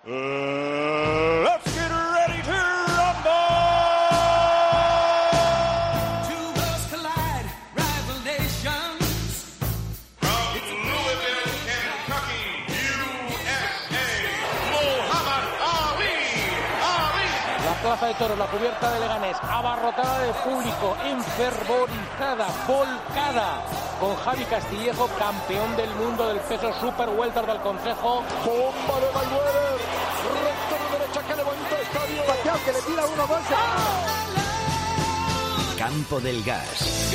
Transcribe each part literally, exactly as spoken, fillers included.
Uh, let's get ready to rumble! Two worlds collide, rival nations. From Louisville, Kentucky, U S A, Muhammad Ali. Ali. La plaza de toros, la cubierta de Leganés, abarrotada de público, enfervorizada, volcada, con Javi Castillejo, campeón del mundo del peso super welter del Consejo. Bomba de Mayweather, recto de derecha que levanta el estadio, Pacquiao que le tira uno más. Campo del Gas.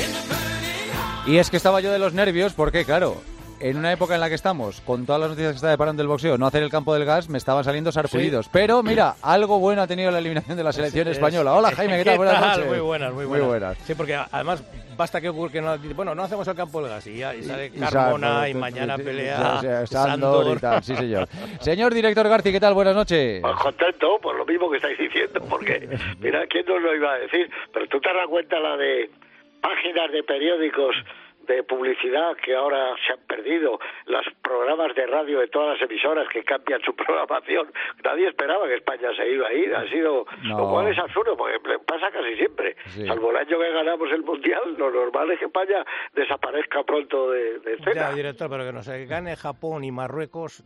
Y es que estaba yo de los nervios porque, claro, en una época en la que estamos, con todas las noticias que está deparando el boxeo, no hacer el Campo del Gas, me estaban saliendo sarpullidos. Sí. Pero mira, algo bueno ha tenido la eliminación de la selección es, española. Hola, Jaime, ¿qué tal? Buenas noches. Muy buenas, muy buenas. Muy buenas. Sí, porque además basta que ocurra que no, bueno, no hacemos el Campo del Gas y ya y sale y, Carmona y, y mañana y, pelea o sea, Sándor y tal, sí señor. Señor director Garci, ¿qué tal? Buenas noches. Pues contento por lo mismo que estáis diciendo, porque mira, ¿quién nos lo iba a decir? Pero tú te das cuenta la de páginas de periódicos de publicidad que ahora se han perdido, los programas de radio de todas las emisoras que cambian su programación. Nadie esperaba que España se iba a ir, ha sido, no. Lo cual es absurdo, porque pasa casi siempre. Sí. Salvo el año que ganamos el Mundial, lo normal es que España desaparezca pronto de, de escena. Ya, director, pero que no se gane Japón y Marruecos,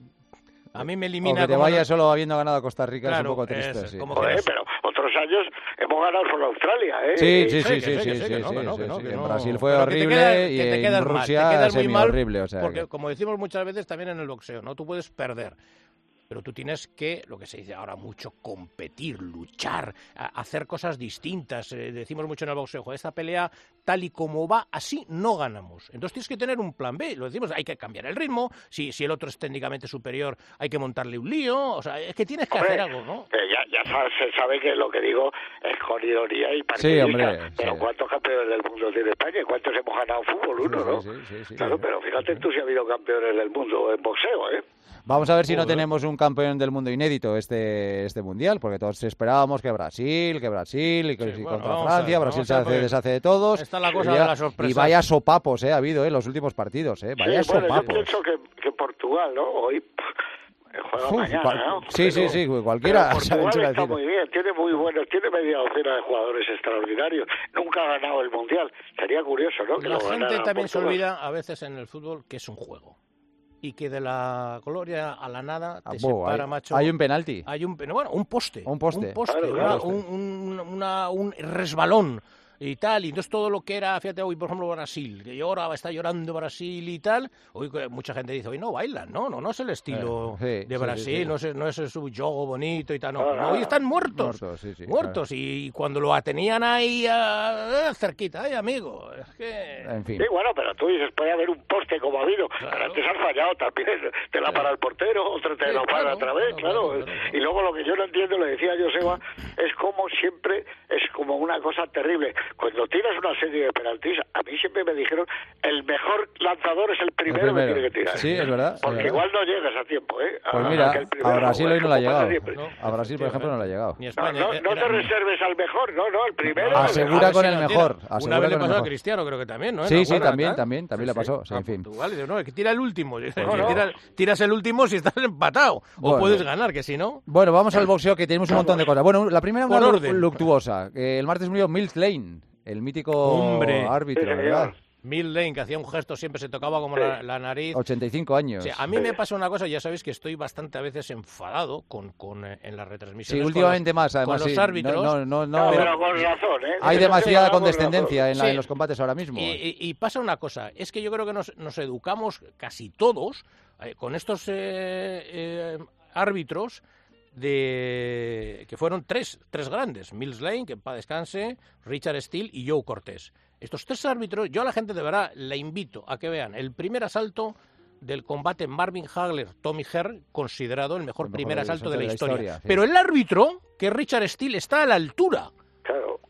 a mí me elimina. O que te vaya solo habiendo ganado a Costa Rica, claro, es un poco triste. Es, sí. Joder, pero otros años hemos ganado solo Australia, ¿eh? Sí, sí, sí, sí, sí, sí, sí. En Brasil fue horrible queda, y en Rusia semi horrible, o sea. Porque, que... como decimos muchas veces también en el boxeo, ¿no? Tú puedes perder, pero tú tienes que, lo que se dice ahora mucho, competir, luchar, hacer cosas distintas. Eh, decimos mucho en el boxeo, esta pelea tal y como va, así no ganamos. Entonces tienes que tener un plan B, lo decimos, hay que cambiar el ritmo, si, si el otro es técnicamente superior hay que montarle un lío, o sea, es que tienes que hombre, hacer algo, ¿no? Eh, ya, ya se sabe que lo que digo es con ironía y partidista, sí, hombre, pero sí. ¿Cuántos campeones del mundo tiene España? ¿Cuántos hemos ganado fútbol? Uno, sí, ¿no? Sí, sí, sí, claro, sí, pero fíjate sí. tú si ha habido campeones del mundo en boxeo, ¿eh? Vamos a ver si no tenemos un campeón del mundo inédito este este mundial, porque todos esperábamos que Brasil, que Brasil, y que sí, bueno, contra Francia, ver, Brasil se hace, deshace de todos. Está la cosa y, de la sorpresa. Y vaya sopapos, eh, ha habido, eh, los últimos partidos, eh, vaya sí, bueno, sopapos. Yo pienso que, que Portugal, ¿no? Hoy juega Uf, mañana, cual, ¿no? Sí, sí, sí, cualquiera. Portugal está muy bien, tiene muy buenos, tiene media docena de jugadores extraordinarios. Nunca ha ganado el mundial. Sería curioso, ¿no? Que la lo gente también Portugal. Se olvida a veces en el fútbol que es un juego. Y que de la gloria a la nada te Abo, separa, hay, macho. Hay un penalti. Hay un, bueno, un poste. Un poste. Un poste, claro, una, claro. Un, un, una, un resbalón y tal. Y entonces todo lo que era, fíjate, hoy por ejemplo Brasil, que llora, está llorando Brasil y tal. Hoy mucha gente dice, hoy no bailan, no, no, no es el estilo eh, sí, de Brasil, sí, sí, sí. no es, no es su juego bonito y tal, no. Ah, no hoy están muertos. Muertos, sí, sí, muertos. Claro. Y cuando lo tenían ahí uh, cerquita, ay amigo, es que... En fin. Sí, bueno, pero tú dices, puede haber un poste como ha habido, claro. Pero antes has fallado también, te la para el portero, otro te sí, lo para claro, otra vez, claro, claro, claro. Y luego lo que yo no entiendo, le decía a Joseba, es como siempre, es como una cosa terrible. Cuando tiras una serie de penaltis, a mí siempre me dijeron, el mejor lanzador es el primero, el primero. que tiene que tirar. Sí, es verdad. Porque es verdad. igual no llegas a tiempo, ¿eh? A, pues mira, a, a Brasil hoy no le ha llegado. No, a Brasil, por ejemplo, no le ha llegado. Ni España, no, no, no te reserves al mejor, no, no, el primero. Asegura el con el mejor. Una vez le pasó a Cristiano, creo que también, ¿no? Sí, sí, también, también, también le pasó. Sí, en fin. Portugal, no, es que tira el último. Tira, tiras el último si estás empatado. O bueno, puedes ganar, que si no... Bueno, vamos al boxeo, que tenemos un montón de cosas. Bueno, la primera una luctuosa. El martes murió Mills Lane, el mítico Hombre, árbitro, ¿verdad? Mills Lane, que hacía un gesto, siempre se tocaba como sí. la, la nariz. ochenta y cinco años. Sí, a mí me pasa una cosa, ya sabéis que estoy bastante a veces enfadado con, con eh, en las retransmisiones. Sí, últimamente los, más, además. Con los sí. árbitros. No, no, no, no, pero con razón, ¿eh? Hay demasiada condescendencia en, la, sí. en los combates ahora mismo. Y, y, y pasa una cosa, es que yo creo que nos, nos educamos casi todos eh, con estos eh, eh, árbitros de que fueron tres, tres grandes, Mills Lane, que en paz descanse, Richard Steele y Joe Cortés. Estos tres árbitros, yo a la gente de verdad la invito a que vean el primer asalto del combate Marvin Hagler-Tommy Hearn, considerado el mejor, el mejor primer asalto de la, de la historia. historia sí. Pero el árbitro, que es Richard Steele, está a la altura. Claro.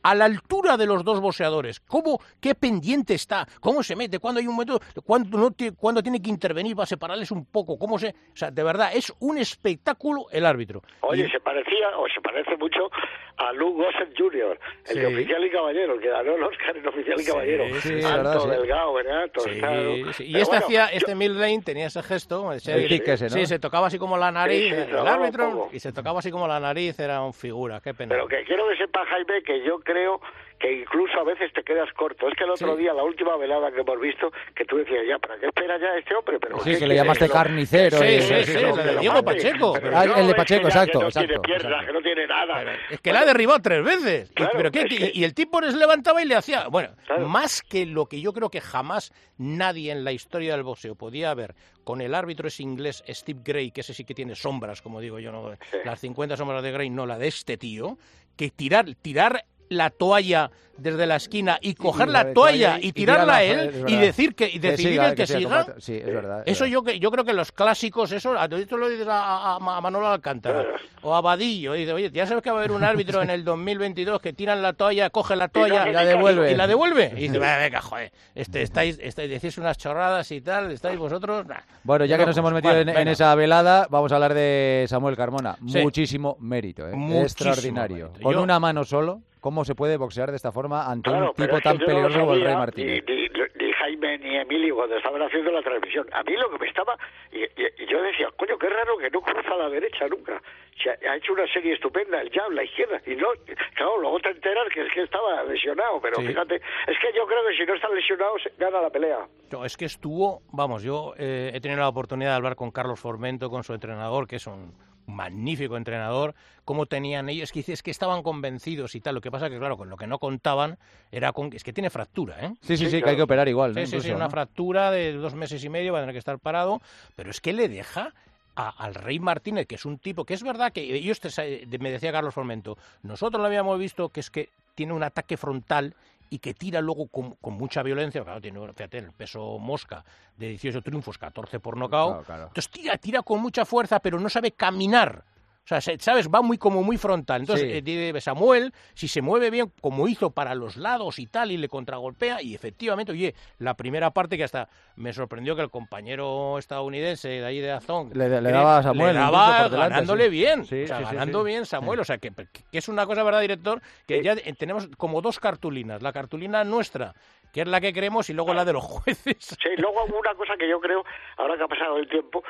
a la altura de los dos boxeadores. ¿Cómo, qué pendiente está? ¿Cómo se mete? ¿Cuándo hay un momento? ¿Cuándo, no te, cuándo tiene que intervenir para separarles un poco? ¿Cómo se...? O sea, de verdad, es un espectáculo el árbitro. Oye, Y- se parecía, o se parece mucho a Lou Gossett junior, el Sí. de Oficial y Caballero, que ganó el Oscar en Oficial y Sí, Caballero. sí, Alto, verdad, sí. delgado, ¿verdad? Sí, Tostado. sí. Y Pero este bueno, hacía, yo- este Mill Lane tenía ese gesto, ese- El tic ese, ¿no? sí, se tocaba así como la nariz, Sí, sí, el trababa un árbitro, poco. y se tocaba así como la nariz, era un figura, qué pena. Pero que quiero que sepa, Jaime, que yo creo que incluso a veces te quedas corto. Es que el otro Sí. día, la última velada que hemos visto, que tú decías, ya, ¿para qué espera ya este hombre? Pero Sí, ¿qué que le quiere? llamaste No, carnicero. Sí, y- sí, sí, que la lo- de que lo Diego mate. Pacheco. Pero Ah, no, el de es que Pacheco, ya exacto, que no exacto, tiene piernas, exacto. que no tiene nada. Pero es que Bueno, la derribó tres veces. Y- Claro, pero qué, es y- que- y el tipo les levantaba y le hacía. Bueno, Claro. más que lo que yo creo que jamás nadie en la historia del boxeo podía ver con el árbitro ese inglés Steve Gray, que ese sí que tiene sombras, como digo yo, no Sí. las cincuenta sombras de Gray, no la de este tío, que tirar, tirar la toalla desde la esquina y coger y la la toalla toalla y, y tirarla a tirarla, él es y verdad. decir que y Que decidir siga, el que, que siga siga. como- sí, es verdad, es Eso verdad. yo que yo creo que los clásicos, eso, a- esto lo dices a, a- a Manolo Alcántara o a Vadillo, y dice, oye, ya sabes que va a haber un árbitro en el dos mil veintidós que tiran la toalla, coge la toalla Y la devuelve. y la devuelve. Y dice, "Va, venga, joder, este, estáis, estáis, decís unas chorradas y tal, estáis vosotros... Nah". Bueno, ya que nos Locos. hemos metido Bueno, en, en venga. esa velada, vamos a hablar de Samuel Carmona. Sí. Muchísimo mérito, ¿eh? Muchísimo Extraordinario. mérito. Con Yo- una mano solo, ¿cómo se puede boxear de esta forma ante Claro, un pero tipo es que tan yo no lo peligroso como el sabía, Rey Martínez? Ni, ni- ni Jaime ni Emilio cuando estaban haciendo la transmisión. A mí lo que me estaba... Y, y- y yo decía, coño, qué raro que no cruza a la derecha nunca. Se ha, ha hecho una serie estupenda, el jab, la izquierda. Y no, claro, luego te enteras que es que estaba lesionado. Pero Sí. fíjate, es que yo creo que si no está lesionado, se gana la pelea. No, es que estuvo, vamos, yo eh, he tenido la oportunidad de hablar con Carlos Formento, con su entrenador, que es un magnífico entrenador, cómo tenían ellos, es que, es que estaban convencidos y tal, lo que pasa que claro, con lo que no contaban era con, es que tiene fractura, ¿eh? Sí, sí, sí, Sí, que hay claro. que operar igual, ¿no? Sí, sí, sí, Incluso, una ¿no? fractura de dos meses y medio, va a tener que estar parado, pero es que le deja a- al Rey Martínez, que es un tipo, que es verdad que ellos, te sa- me decía Carlos Formento, nosotros lo habíamos visto que es que tiene un ataque frontal y que tira luego con, con mucha violencia, claro, tiene, fíjate, el peso mosca de dieciocho triunfos, catorce por nocaut, Claro, claro. entonces tira, tira con mucha fuerza, pero no sabe caminar. O sea, se- ¿sabes? Va muy como muy frontal. Entonces, Sí. eh, dice Samuel, si se mueve bien, como hizo para los lados y tal, y le contragolpea, y efectivamente, oye, la primera parte que hasta me sorprendió que el compañero estadounidense de ahí de Azón Le- le Chris, daba a Samuel le incluso daba por delante, ganándole sí. bien, Sí, o sea, sí, sí, ganando sí. bien Samuel, o sea, que, que es una cosa, ¿verdad, director? Que ya eh, tenemos como dos cartulinas, la cartulina nuestra, que es la que queremos, y luego la de los jueces. Sí, luego una cosa que yo creo, ahora que ha pasado el tiempo,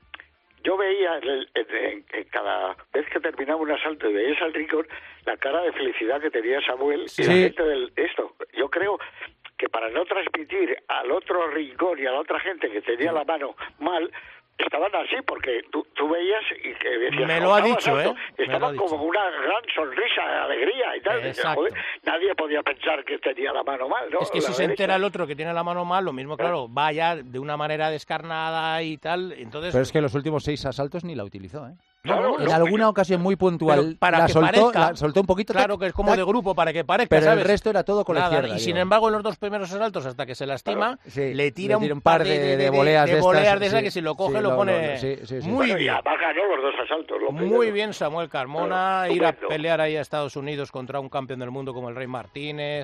yo veía en, el- en- en- en cada vez que terminaba un asalto y veías al rincón la cara de felicidad que tenía Samuel y la Sí. gente del esto. Yo creo que para no transmitir al otro rincón y a la otra gente que tenía la mano mal, estaban así, porque tú, tú veías y que decías... Me lo ha "Estaba dicho, alto". ¿eh? Me lo ha Estaban dicho. como una gran sonrisa, alegría y tal. Dices, Exacto. "Joder, nadie podía pensar que tenía la mano mal, ¿no? Es que La si se derecha". entera el otro que tiene la mano mal, lo mismo, claro, vaya de una manera descarnada y tal, entonces... Pero es que los últimos seis asaltos ni la utilizó, ¿eh? No, no, En no, alguna ocasión muy puntual pero para la que soltó, parezca, la soltó un poquito. claro tac, que es como tac, de grupo, para que parezca, pero ¿sabes? el resto era todo con la Nada, izquierda. y sin digo. embargo, en los dos primeros asaltos, hasta que se lastima, Sí, le tira le un par de, de, voleas de, de voleas estas, de esas sí, que si lo coge sí, lo pone sí, sí, sí. muy Bueno, y bien. además ganó los dos asaltos. lo Muy primero. bien Samuel Carmona, Claro, ir a estupendo. pelear ahí a Estados Unidos contra un campeón del mundo como el Rey Martínez,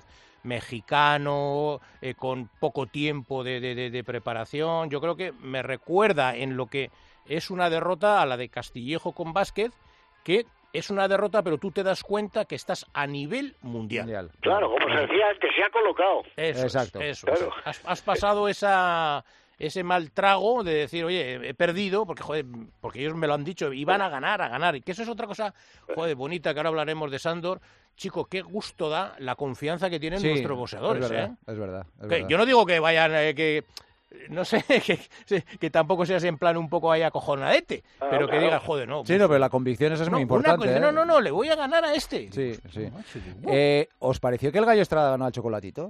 mexicano, eh, con poco tiempo de, de- de- de preparación. Yo creo que me recuerda en lo que es una derrota a la de Castillejo con Vázquez, que es una derrota, pero tú te das cuenta que estás a nivel mundial. Mundial. Claro, como se decía antes, se ha colocado. Eso Exacto. es, eso es. Claro. Has, has pasado esa ese mal trago de decir, oye, he perdido, porque joder, porque ellos me lo han dicho, y van a ganar, a ganar. Y que eso es otra cosa, joder, bonita, que ahora hablaremos de Sándor. Chico, qué gusto da la confianza que tienen Sí, nuestros boxeadores, es verdad, ¿eh? es verdad, es Que verdad. yo no digo que vayan, eh, que no sé, que, que tampoco seas en plan un poco ahí acojonadete, Ah, pero que claro. digas, joder, no. Sí, no, pero la convicción esa es no, muy una importante. cosa, ¿eh? no, no, no, le voy a ganar a este. Sí, sí. Macho, digo, Eh, ¿Os pareció que el Gallo Estrada ganó al Chocolatito?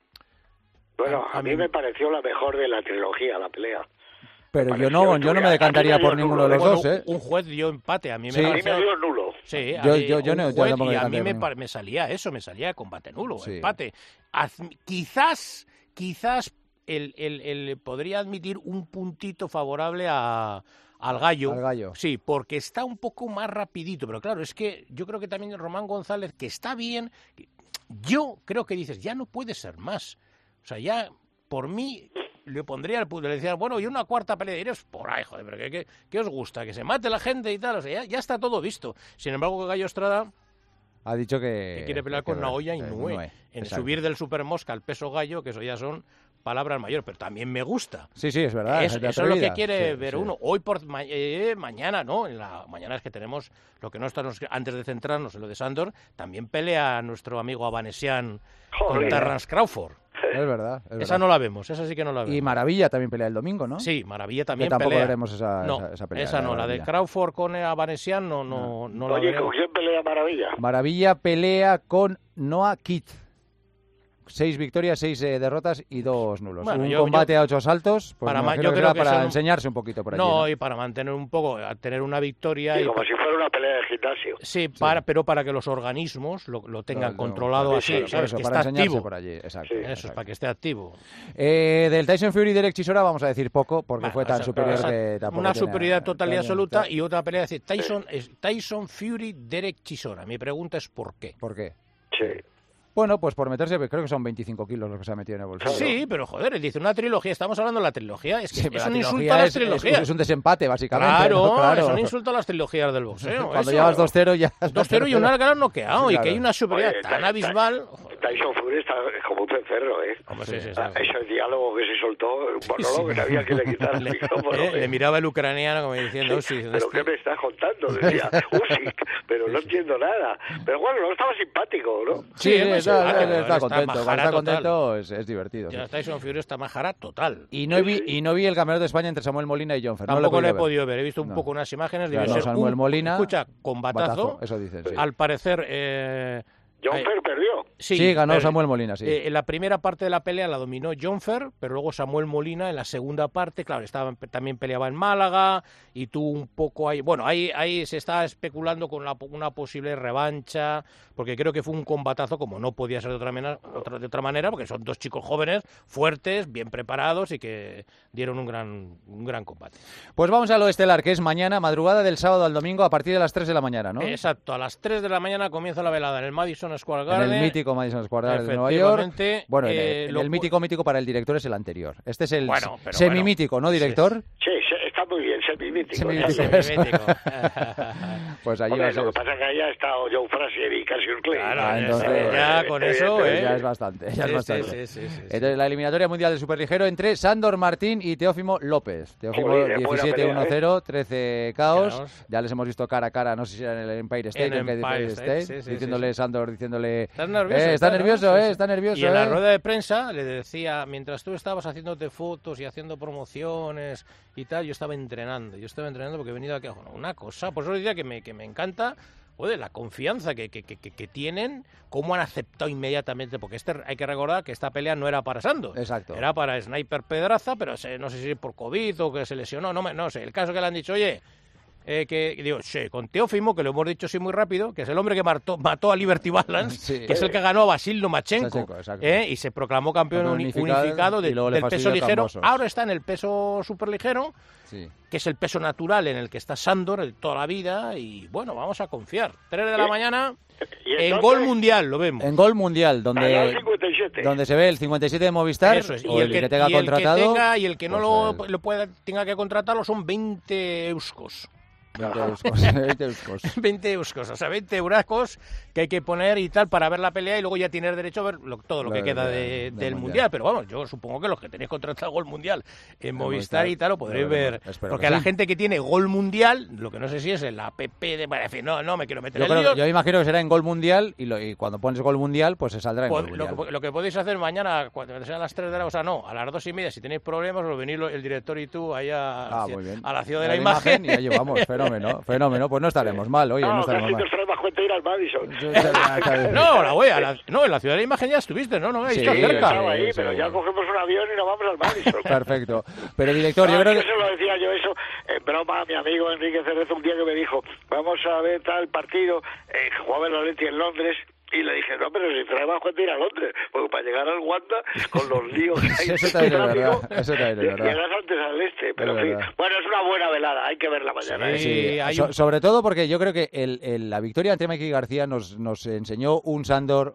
Bueno, A- a a mí mí- me pareció la mejor de la trilogía, la pelea. Pero Me yo no, pareció yo no me estudiar. decantaría A mí me por dio ninguno de nulo, los bueno, dos, ¿eh? un juez dio empate, a mí me Sí. A mí pareció- me dio nulo. Sí, a Yo- mí, yo- yo un no- yo juez, tampoco y me a mí decanté me, por par- me salía eso, me salía combate nulo, Sí. empate. Haz- quizás, quizás el, el, el podría admitir un puntito favorable a, al gallo. Al Gallo. Sí, porque está un poco más rapidito, pero claro, es que yo creo que también Román González, que está bien, yo creo que dices, ya no puede ser más. O sea, ya por mí le pondría el punto, le decía, bueno, y una cuarta pelea, diréis, por ahí, joder, pero ¿qué, qué, qué os gusta? Que se mate la gente y tal, o sea, ya, ya está todo visto. Sin embargo, Gallo Estrada ha dicho que, que quiere pelear que, con que, Naoya que, Inoue, Inoue, en exacto. subir del Super Mosca al peso gallo, que eso ya son palabras mayores, pero también me gusta. Sí, sí, es verdad. Es, eso es lo que quiere sí, ver sí. uno. Hoy por ma eh, mañana, ¿no? En la mañana es que tenemos lo que no está antes de centrarnos en lo de Sandor, también pelea nuestro amigo Abanesian con Terrence Crawford. Es verdad, es verdad. Esa no la vemos, esa sí que no la vemos. Y Maravilla también pelea el domingo, ¿no? Sí, Maravilla también que tampoco pelea. veremos esa, no, esa, esa pelea. Esa no, la de Crawford con Abanesian no, no, no, no la Oye, veremos. ¿con quién pelea Maravilla? Maravilla pelea con Noah Kidd. Seis victorias, seis eh, derrotas y dos nulos. Bueno, un yo- combate yo- a ocho asaltos, pues para me ma- imagino yo que creo será que para son- enseñarse un poquito por allí. No, ¿no? y para mantener un poco, a tener una victoria. Sí, y como pa- si fuera una pelea de gimnasio. Sí, para, pero para que los organismos lo, lo tengan No, no, controlado claro, así, claro, ¿sabes? eso, Que para está enseñarse activo. por allí, exacto. Sí. Eso es exacto. para que esté activo. Eh, del Tyson Fury Derek Chisora vamos a decir poco, porque Bueno, fue tan esa- superior esa- que tampoco una tiene- superioridad total y tiene- absoluta y otra pelea, es decir, Tyson, es Tyson Fury, Derek Chisora. Mi pregunta es ¿por qué? ¿Por qué? Sí. Bueno, pues por meterse, creo que son veinticinco kilos los que se ha metido en el bolsillo. Sí, pero joder, dice una trilogía, estamos hablando de la trilogía, es que Sí, es pero un la insulto trilogía a las es- es- trilogías. Es un desempate, básicamente. Claro, ¿no? Claro. es un insulto a las trilogías del boxeo. Cuando eso. llevas dos cero ya... dos cero y un Algarán noqueado, Sí, y que claro. hay una superioridad Oye, tan ta- abismal. ta- Tyson Fury está como un cencerro, ¿eh? Hombre, sí, sí, sí. Ah, ese diálogo que se soltó, un monólogo que no había que le quitar el Le, micrófono. eh, le ¿eh? miraba el ucraniano como diciendo, Sí, sí, ¿pero qué me estás contando? Decía, Usyk, pero no entiendo nada. Pero bueno, no estaba simpático, ¿no? Sí, sí, pues, está, ah, está- pero está está contento. Cuando majara está total. contento es, es divertido. sí. Ya Tyson Fury está majara total. Y no, vi, y no vi el campeonato de España entre Samuel Molina y John Fer. Tampoco no lo he ver. podido ver. He visto un No. poco unas imágenes. Debe Ganó ser Samuel un, Molina, escucha, combatazo. Batazo, eso dicen, sí. Al parecer... Eh, John ay, Fer perdió. sí, Sí, ganó pero, Samuel Molina, sí. eh, en la primera parte de la pelea la dominó John Fer, pero luego Samuel Molina en la segunda parte, claro, estaba, también peleaba en Málaga y tuvo un poco ahí... Bueno, ahí, ahí se está especulando con la, una posible revancha, porque creo que fue un combatazo como no podía ser de otra, mena- otra, de otra manera, porque son dos chicos jóvenes, fuertes, bien preparados y que dieron un gran, un gran combate. Pues vamos a lo estelar, que es mañana, madrugada del sábado al domingo a partir de las tres de la mañana, ¿no? Exacto, a las tres de la mañana comienza la velada en el Madison Square En Garden. el mítico Madison Square Garden de Nueva York. Efectivamente, Bueno, en eh, el, en lo el pu- mítico mítico para el director es el anterior. Este es el Bueno, pero semimítico, ¿no, director? Sí, sí, está muy bien, semimítico. Semimítico. está bien. Semimítico. Pues allí Hombre, va a ser. lo que pasa es que ahí ha estado Joe Frazier y Cassius Clay. Claro, Ah, ya- entonces- ya con eso, Pues ¿eh? ya es bastante, ya Sí, es sí, bastante. sí, sí, sí, sí. Entonces, la eliminatoria mundial del superligero entre Sándor Martín y Teófimo López. Teófimo Joder, buena diecisiete uno cero, trece caos. Caos. Ya les hemos visto cara a cara, no sé si era en el Empire State En o en qué Empire Empire State, State, sí, sí, diciéndole sí, sí. Sándor, diciéndole... Estás nervioso. Eh, está claro, nervioso, sí, eh, sí. está nervioso, Y en la eh. rueda de prensa le decía, mientras tú estabas haciéndote fotos y haciendo promociones y tal, yo estaba entrenando. Yo estaba entrenando porque he venido aquí a bueno, una cosa. Por eso decía que me, que me encanta, joder, la confianza que, que, que, que tienen, cómo han aceptado inmediatamente. Porque este, hay que recordar que esta pelea no era para Sándor. Exacto. Era para Sniper Pedraza, pero se- no sé si por COVID o que se lesionó, no, me- no sé. El caso que le han dicho, oye... Eh, que digo, sí, con Teófimo, que lo hemos dicho sí muy rápido, que es el hombre que mató, mató a Liberty Balance, Sí. que es el que ganó a Basil Lomachenko, Lomachenko, exacto. eh, y se proclamó campeón Campeón uni- unificado, unificado, de- y luego le del peso fastidió ligero. Cambosos. Ahora está en el peso superligero, Sí. que es el peso natural en el que está Sándor de toda la vida, y bueno, vamos a confiar. tres de la mañana, Y en entonces, Gol Mundial, lo vemos. En Gol Mundial, ganó donde, cincuenta y siete. donde se ve el cincuenta y siete de Movistar, Eso es, o y el, que, tenga y el contratado... que tenga y el que no pues, lo, el- lo pueda, tenga que contratarlo son veinte euskos. veinte euskos, veinte euskos. veinte euskos, o sea, veinte euracos que hay que poner y tal para ver la pelea y luego ya tienes derecho a ver lo- todo lo Lo que de- queda de- de- del del Mundial. mundial. Pero vamos, yo supongo que los que tenéis contratado Gol Mundial en Movistar Movistar, y tal lo podréis lo ver. veremos, espero Porque que a la sí. gente que tiene Gol Mundial, lo que no sé si es en la app de... Bueno, en fin, no, no me quiero meter Yo, en creo, líos. yo imagino que será en Gol Mundial y, lo- y cuando pones Gol Mundial, pues se saldrá en Pod- Gol lo, Mundial. que, lo que podéis hacer mañana, cuando sean las tres de la... O sea, no, a las dos y media, si tenéis problemas, lo venís lo- el director y tú ahí a, Ah, hacia- muy bien. a la ciudad de A la imagen. Y ahí vamos, fenómeno, fenómeno. Pues no estaremos mal, oye, no, No, estaremos casi mal. nos trae más cuenta ir al Madison. No, la voy a la, no, en la ciudad de la imagen ya estuviste, ¿no? No, ahí Sí, está cerca. Estaba ahí, sí, pero sí. ya cogemos un avión y nos vamos al Madison. Perfecto. Pero director, yo No, creo es que... que se lo decía yo eso en broma a mi amigo Enrique Cerezo un día que me dijo, vamos a ver tal partido, eh, jugaba el Atleti en Londres, Y le dije, no, pero si trae más cuenta ir a Londres, porque para llegar al Wanda, con los líos que hay... Eso también es verdad, eso también es verdad. Llegas antes al este, pero en fin. Bueno, es una buena velada, hay que verla mañana. Sí, ¿eh? Sí, hay so- un- sobre todo porque yo creo que el, el- la victoria ante Mikey García nos, nos enseñó un Sandor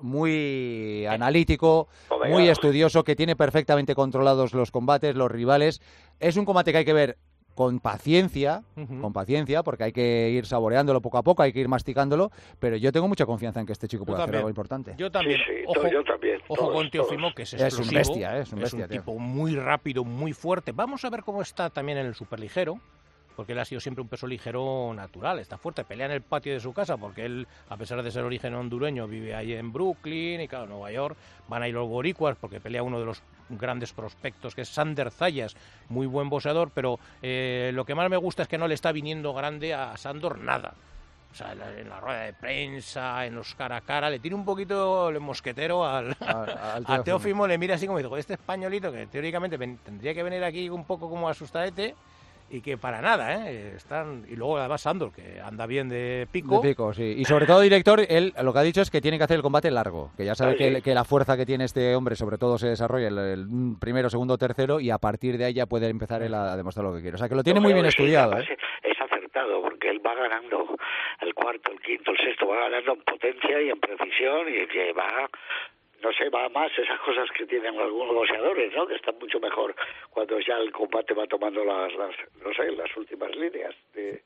muy analítico, Hombre, muy claro. estudioso, que tiene perfectamente controlados los combates, los rivales. Es un combate que hay que ver con paciencia, Ujú. con paciencia, porque hay que ir saboreándolo poco a poco, hay que ir masticándolo, pero yo tengo mucha confianza en que este chico Yo pueda hacer también. algo importante. Yo también. Sí, sí, ojo, yo también, ojo todos, con Teófimo, todos. que es Es un explosivo. bestia, ¿eh? Es un bestia, tío. tipo muy rápido, muy fuerte. Vamos a ver cómo está también en el superligero, porque él ha sido siempre un peso ligero natural, está fuerte, pelea en el patio de su casa, porque él, a pesar de ser origen hondureño, vive ahí en Brooklyn y claro, en Nueva York. Van a ir los boricuas, porque pelea uno de los grandes prospectos, que es Sander Zayas, muy buen boxeador, pero eh, lo que más me gusta es que no le está viniendo grande a Sandor nada. O sea, en la, en la rueda de prensa, en los cara a cara, le tiene un poquito el mosquetero al, A- al a Teófimo. Teófimo, le mira así como dice, este españolito que teóricamente ven- tendría que venir aquí un poco como asustadete, y que para nada, ¿eh? Están, y luego además Sandor, que anda bien de pico. De pico, sí. Y sobre todo, director, él lo que ha dicho es que tiene que hacer el combate largo, que ya sabe Ah, que, sí. que la fuerza que tiene este hombre, sobre todo, se desarrolla el, el primero, segundo, tercero, y a partir de ahí ya puede empezar él a, a demostrar lo que quiere. O sea, que lo tiene Yo muy creo bien que sí, estudiado. además ¿eh? Es acertado, porque él va ganando el cuarto, el quinto, el sexto, va ganando en potencia y en precisión, y que va, no sé, va más esas cosas que tienen algunos boxeadores, ¿no? Que están mucho mejor cuando ya el combate va tomando las, las no sé, las últimas líneas. De...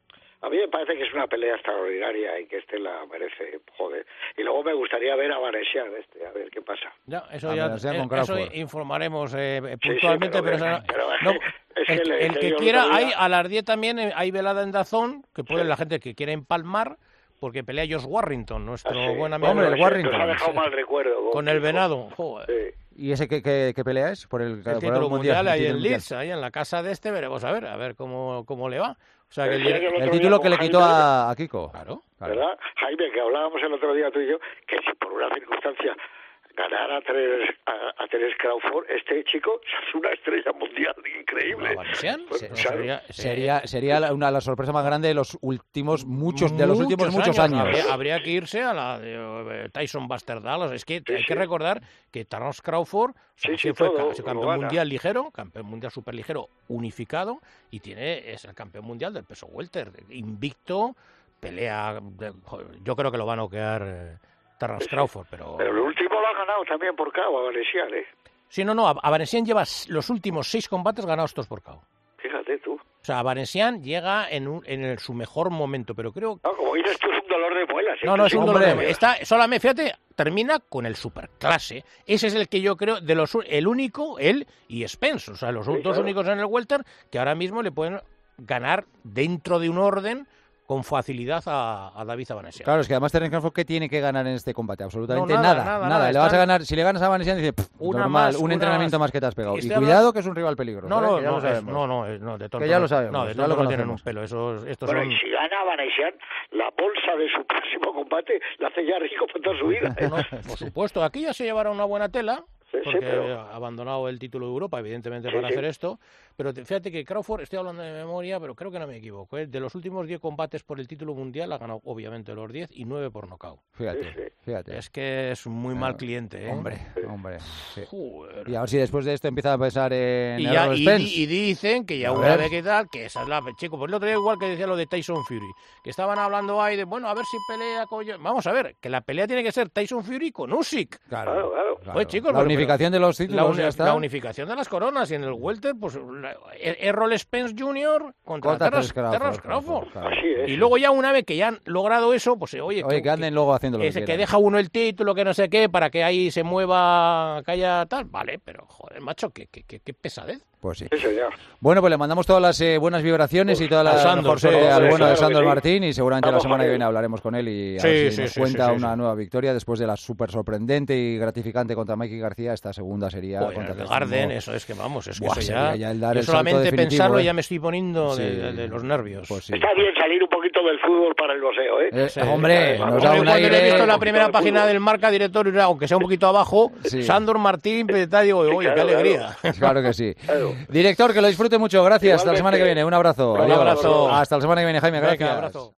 A mí me parece que es una pelea extraordinaria y que este la merece, joder. Y luego me gustaría ver a Vanessian este, a ver qué pasa. Ya, eso A ya ver, sea eh, con eso Crawford. informaremos eh, Sí, sí, puntualmente, pero pero, que- eso- pero es no, que- es que el, le el decía que yo el quiera, otro día- hay a las diez también eh, hay velada en Dazón, que puede Sí. la gente que quiera empalmar, porque pelea Josh Warrington, nuestro Ah, sí. buen amigo. Hombre, el Sí, Warrington. nos ha dejado mal recuerdo. Con el hijo. venado, joder. Sí. ¿Y ese qué, qué- qué pelea es? Por el, El por título algún mundial, el ahí título en mundial. Leeds, ahí en la casa de este, veremos a ver, a ver cómo, cómo le va. O sea, que el, Decía que dir- el otro El día título con que le quitó Jaime, a, a Kiko. Claro. Claro. ¿verdad? Jaime, que hablábamos el otro día tú y yo, que si por una circunstancia ganara a Teres, a, a Teres Crawford, este chico es una estrella mundial increíble. ¿A Vanessian? Pues, Se- claro. sería- Sería, sería la- una la sorpresa más grande de los últimos muchos, de los últimos muchos años. Habría, habría que irse a la de eh, Tyson Buster Dallas. Es que Sí, hay que sí. recordar que Terence Crawford, o sea, Sí, sí, sí fue todo, ca- lo campeón gana. mundial ligero, campeón mundial superligero unificado, y tiene es el campeón mundial del peso welter, invicto, pelea. de- joder, yo creo que lo va a noquear eh, Terence Crawford, pero. Pero el último lo ha ganado también por K O a Vanessian, ¿eh? Sí, no, no, a Vanessian lleva s- los últimos seis combates ganados todos por K O. Fíjate tú. O sea, Vanessian llega en, un- en el- su mejor momento, pero creo No, como dices tú, es un dolor de muelas. ¿eh? No, no, es un Hombre. dolor de muelas. Está solamente, fíjate, termina con el superclase. Ese es el que yo creo, de los u- el único, él y Spence, o sea, los Sí, dos claro. únicos en el welter que ahora mismo le pueden ganar dentro de un orden con facilidad a, a David Abanesian. Claro, es que además Terence Crawford, ¿qué tiene que ganar en este combate? Absolutamente No, nada, nada, nada, nada. nada, Le vas a están- ganar, si le ganas a Vanessian, dice, "Pff, Una normal, más, un una entrenamiento más. más que te has pegado. Y Estoy cuidado hablando- que es un rival peligroso. No, ¿eh? no, Que ya no, lo es- sabemos. no, no, es- no, de tonto Que ya no- lo sabemos, No, de ya tonto lo no tienen conocemos. un pelo. Esos, estos Bueno, son... y si gana Vanessian, la bolsa de su próximo combate la hace ya rico por toda su vida. ¿eh? No, por supuesto, aquí ya se llevará una buena tela, Sí, sí, porque pero- ha abandonado el título de Europa, evidentemente, Sí, para sí. hacer esto. Pero te- fíjate que Crawford, estoy hablando de memoria, pero creo que no me equivoco. ¿eh? De los últimos diez combates por el título mundial, ha ganado obviamente los diez y nueve por nocaut. Fíjate, Sí, sí. fíjate. Es que es un muy mal cliente, ¿eh? Hombre, hombre. sí. Joder. Y a ver si después de esto empieza a pensar en Y, ya, Errol y, Spence. di- y dicen que ya A una ver. vez que tal, que esa es la... Chico, pues el otro día igual que decía lo de Tyson Fury, que estaban hablando ahí de, bueno, a ver si pelea con... Vamos a ver, que la pelea tiene que ser Tyson Fury con Usyk. Claro, Claro, claro. claro. Pues, chicos, la pero- unificación de los La, títulos uni- ya está. la unificación de las coronas y en el welter, pues la- Er- Errol Spence junior contra, Contra Terence Terence Terence Crawford, Crawford. claro. Así es. Y luego ya una vez que ya han logrado eso, pues oye, Oye, que anden luego haciendo lo que ese que quieran. deja uno el título, que no sé qué, para que ahí se mueva, que haya tal, vale, pero joder, macho, qué, qué, qué, qué pesadez. Pues sí. Sí, señor. Bueno, pues le mandamos todas las eh, buenas vibraciones y toda la A Sandor, mejor sí, suerte sí, al sí, bueno de claro que Sandor sí. Martín, y seguramente Vamos la semana con que él. viene hablaremos con él y a Sí, ver si sí, nos sí, cuenta sí, sí, una sí. nueva victoria después de la súper sorprendente y gratificante contra Mikey García. Esta segunda sería Joder, contra el Teófimo. Garden, eso es que vamos, es que Buah, eso sería ya, ya el dar yo el salto solamente definitivo, pensarlo ¿eh? ya me estoy poniendo de, Sí. de- de los nervios. Pues sí. Está bien salir un poquito del fútbol para el boxeo, ¿eh? Eh, Sí. hombre, Hombre, nos da Hombre, un cuando le he aire... visto en la Un primera poquito de página fútbol. del marca directorio, aunque sea un poquito abajo, Sí. Sandor Martín, tal, digo, oye, claro, qué alegría. Claro que sí. Claro. Director, que lo disfrute mucho. Gracias. Hasta la semana que Igualmente. viene. Un abrazo. Un Adiós. abrazo. Hasta la semana que viene, Jaime. Venga, Gracias. abrazo.